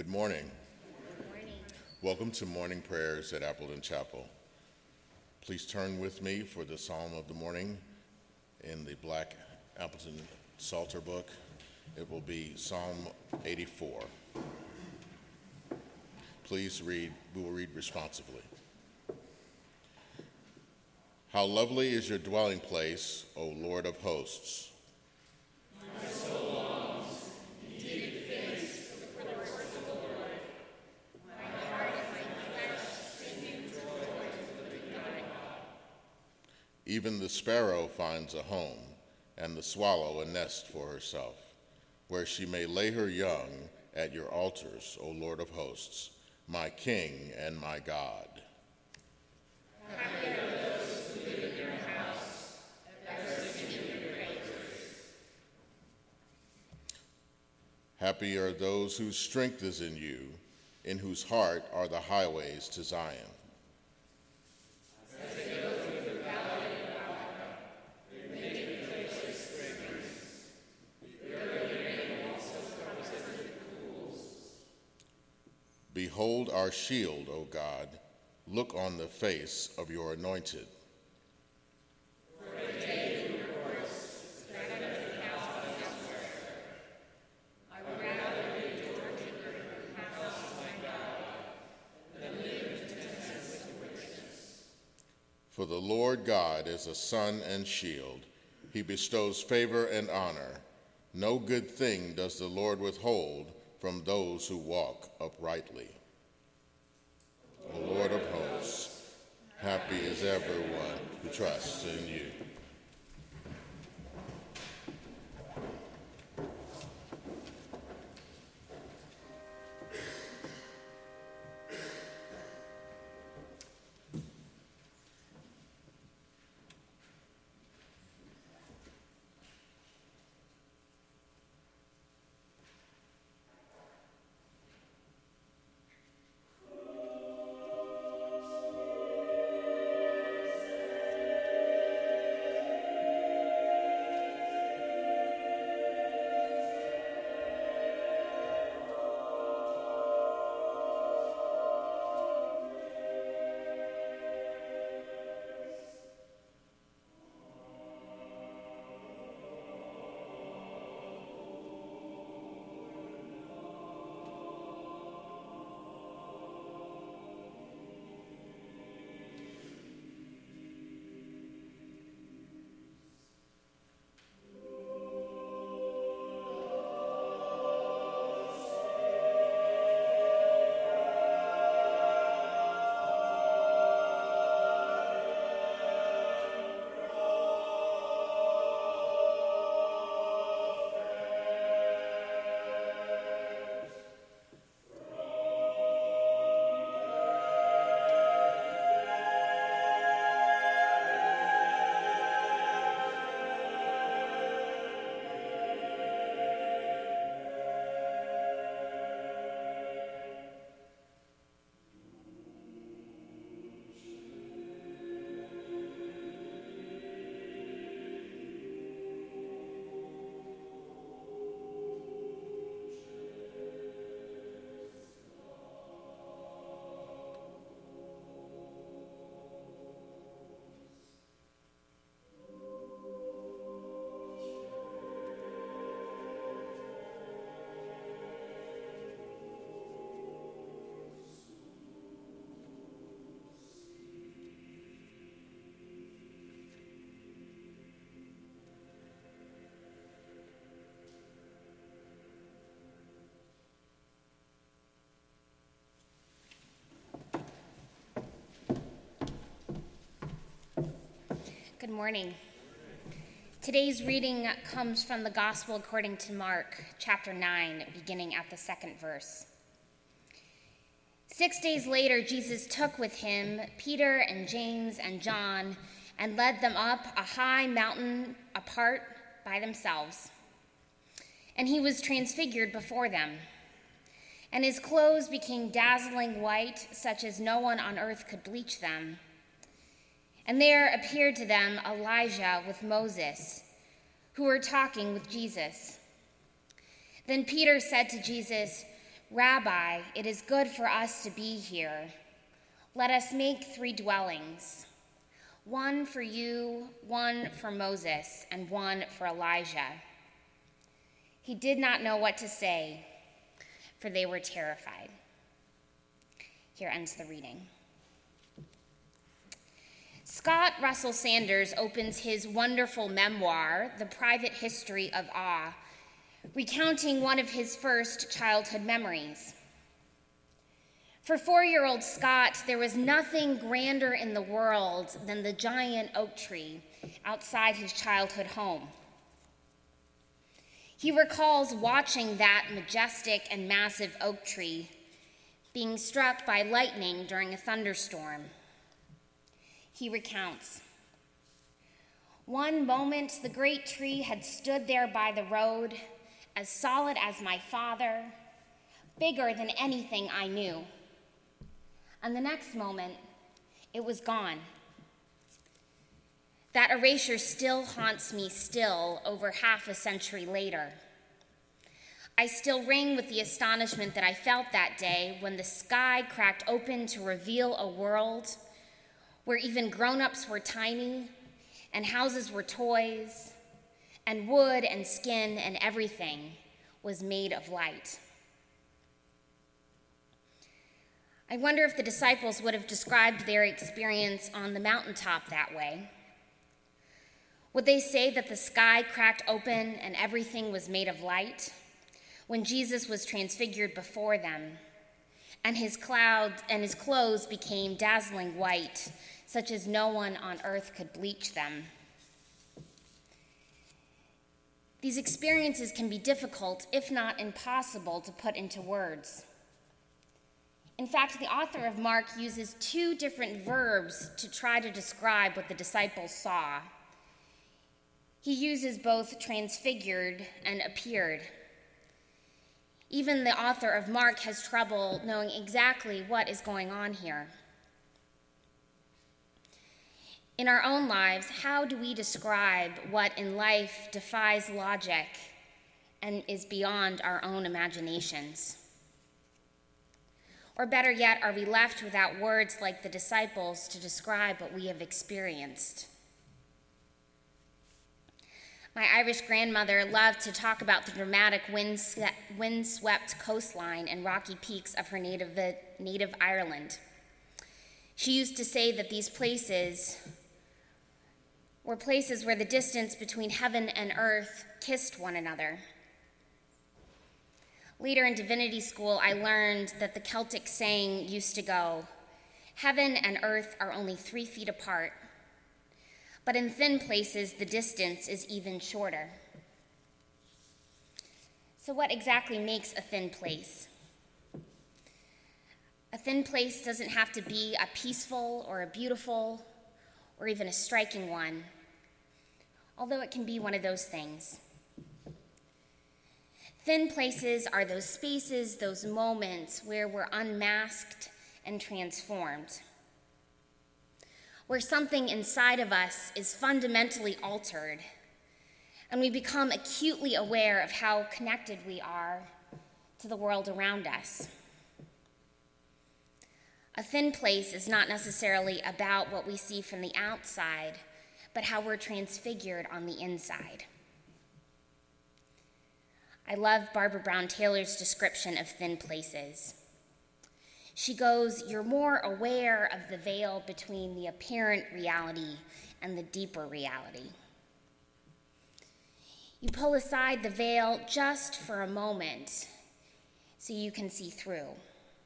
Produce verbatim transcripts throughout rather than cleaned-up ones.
Good morning. Good morning. Welcome to morning prayers at Appleton Chapel. Please turn with me for the Psalm of the morning in the Black Appleton Psalter book. It will be Psalm eighty-four. Please read, we will read responsively. How lovely is your dwelling place, O Lord of hosts. My soul longs, indeed faints for the works of the Lord. My heart and my flesh sing for joy to the living God. Even the sparrow finds a home, and the swallow a nest for herself, where she may lay her young at your altars, O Lord of hosts, my King and my God. Happy are those who live in your house, ever singing your praises. Happy are those whose strength is in you, in whose heart are the highways to Zion. As they go through the valley of Baca, they make the place springs. The early rain also covers the pools. Behold our shield, O God. Look on the face of your anointed. For a day in your courts is better than a thousand elsewhere. I would rather be adored in your house, my God, than live in tents with wickedness. For the Lord God is a sun and shield. He bestows favor and honor. No good thing does the Lord withhold from those who walk uprightly. O Lord of hosts, happy is everyone who trusts in you. Good morning. Today's reading comes from the Gospel according to Mark, chapter nine, beginning at the second verse. Six days later, Jesus took with him Peter and James and John and led them up a high mountain apart by themselves. And he was transfigured before them. And his clothes became dazzling white, such as no one on earth could bleach them. And there appeared to them Elijah with Moses, who were talking with Jesus. Then Peter said to Jesus, "Rabbi, it is good for us to be here. Let us make three dwellings, one for you, one for Moses, and one for Elijah." He did not know what to say, for they were terrified. Here ends the reading. Scott Russell Sanders opens his wonderful memoir, The Private History of Awe, recounting one of his first childhood memories. For four-year-old Scott, there was nothing grander in the world than the giant oak tree outside his childhood home. He recalls watching that majestic and massive oak tree being struck by lightning during a thunderstorm. He recounts, "One moment the great tree had stood there by the road, as solid as my father, bigger than anything I knew. And the next moment, it was gone. That erasure still haunts me still over half a century later. I still ring with the astonishment that I felt that day when the sky cracked open to reveal a world where even grown-ups were tiny and houses were toys and wood and skin and everything was made of light." I wonder if the disciples would have described their experience on the mountaintop that way. Would they say that the sky cracked open and everything was made of light when Jesus was transfigured before them, and his cloud and his clothes became dazzling white, such as no one on earth could bleach them? These experiences can be difficult, if not impossible, to put into words. In fact, the author of Mark uses two different verbs to try to describe what the disciples saw. He uses both transfigured and appeared. Even the author of Mark has trouble knowing exactly what is going on here. In our own lives, how do we describe what in life defies logic and is beyond our own imaginations? Or better yet, are we left without words like the disciples to describe what we have experienced? My Irish grandmother loved to talk about the dramatic wind-swept coastline and rocky peaks of her native, native Ireland. She used to say that these places were places where the distance between heaven and earth kissed one another. Later in divinity school, I learned that the Celtic saying used to go, "Heaven and earth are only three feet apart, but in thin places, the distance is even shorter." So what exactly makes a thin place? A thin place doesn't have to be a peaceful or a beautiful or even a striking one, although it can be one of those things. Thin places are those spaces, those moments where we're unmasked and transformed, where something inside of us is fundamentally altered, and we become acutely aware of how connected we are to the world around us. A thin place is not necessarily about what we see from the outside, but how we're transfigured on the inside. I love Barbara Brown Taylor's description of thin places. She goes, "You're more aware of the veil between the apparent reality and the deeper reality. You pull aside the veil just for a moment so you can see through."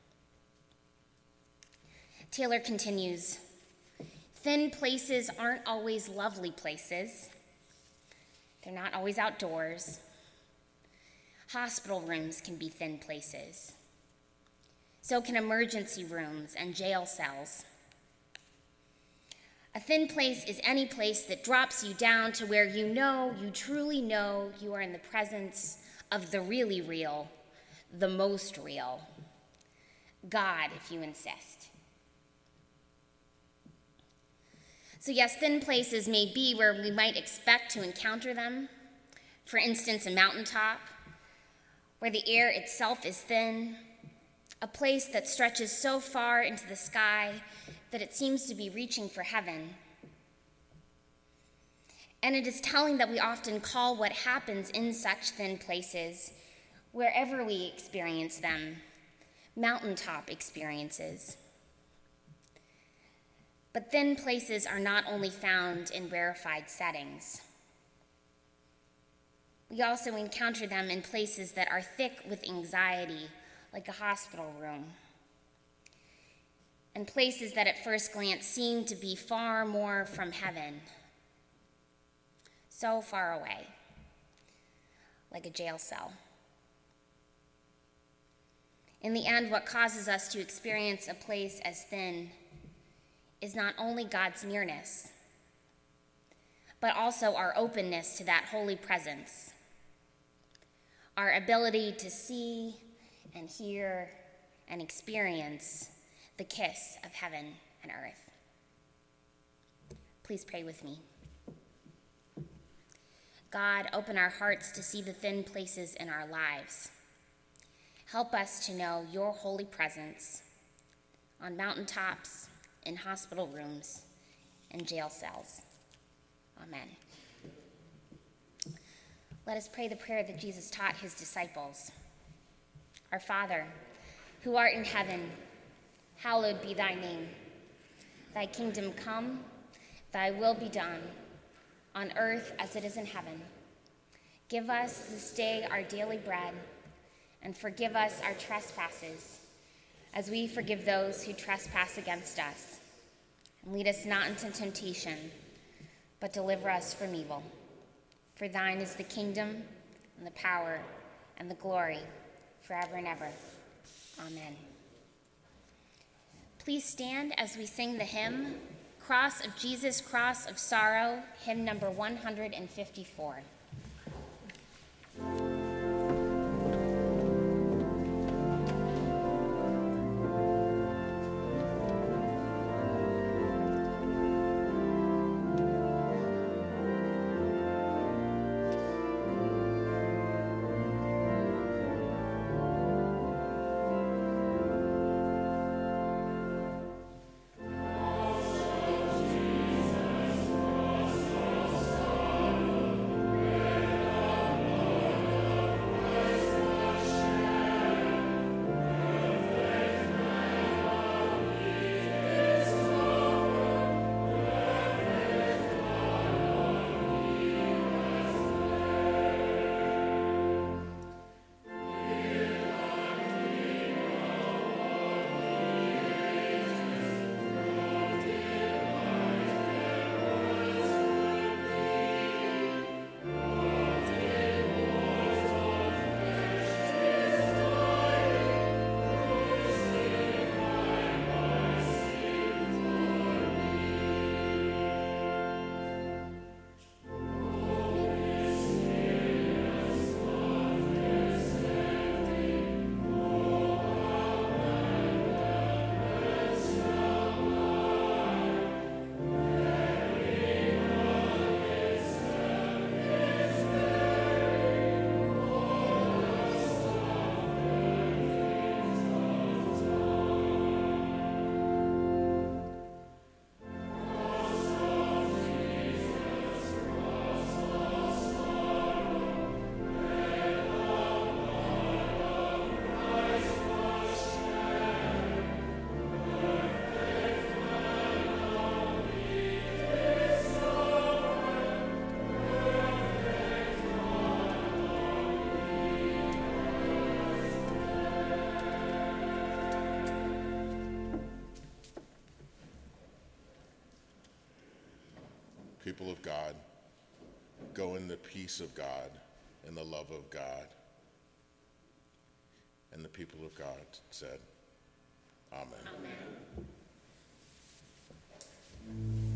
Taylor continues, "Thin places aren't always lovely places. They're not always outdoors. Hospital rooms can be thin places. So can emergency rooms and jail cells. A thin place is any place that drops you down to where you know, you truly know you are in the presence of the really real, the most real. God, if you insist." So yes, thin places may be where we might expect to encounter them. For instance, a mountaintop, where the air itself is thin, a place that stretches so far into the sky that it seems to be reaching for heaven. And it is telling that we often call what happens in such thin places, wherever we experience them, mountaintop experiences. But thin places are not only found in rarefied settings. We also encounter them in places that are thick with anxiety, like a hospital room, and places that at first glance seem to be far more from heaven, so far away, like a jail cell. In the end, what causes us to experience a place as thin is not only God's nearness, but also our openness to that holy presence, our ability to see and hear and experience the kiss of heaven and earth. Please pray with me. God, open our hearts to see the thin places in our lives. Help us to know your holy presence on mountaintops, in hospital rooms, and jail cells. Amen. Let us pray the prayer that Jesus taught his disciples. Our Father, who art in heaven, hallowed be thy name. Thy kingdom come, thy will be done, on earth as it is in heaven. Give us this day our daily bread, and forgive us our trespasses, as we forgive those who trespass against us. And lead us not into temptation, but deliver us from evil. For thine is the kingdom, and the power, and the glory, forever and ever. Amen. Please stand as we sing the hymn, Cross of Jesus, Cross of Sorrow, hymn number one hundred fifty-four. People of God, go in the peace of God and the love of God. And the people of God said, Amen. Amen.